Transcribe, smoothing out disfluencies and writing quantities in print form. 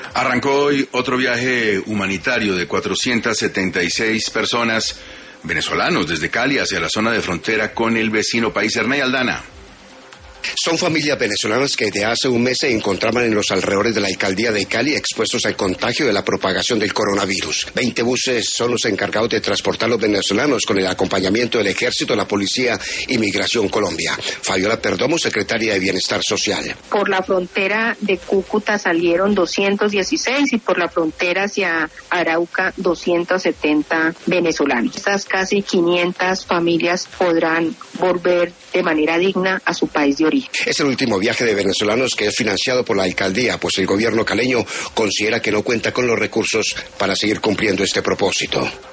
Arrancó hoy otro viaje humanitario de 476 personas venezolanos desde Cali hacia la zona de frontera con el vecino país. Ernei Aldana. Son familias venezolanas que desde hace un mes se encontraban en los alrededores de la alcaldía de Cali expuestos al contagio de la propagación del coronavirus. 20 buses son los encargados de transportar a los venezolanos con el acompañamiento del Ejército, la Policía y Migración Colombia. Fabiola Perdomo, secretaria de Bienestar Social. Por la frontera de Cúcuta salieron 216 y por la frontera hacia Arauca 270 venezolanos. Estas casi 500 familias podrán volver de manera digna a su país de origen. Es el último viaje de venezolanos que es financiado por la alcaldía, pues el gobierno caleño considera que no cuenta con los recursos para seguir cumpliendo este propósito.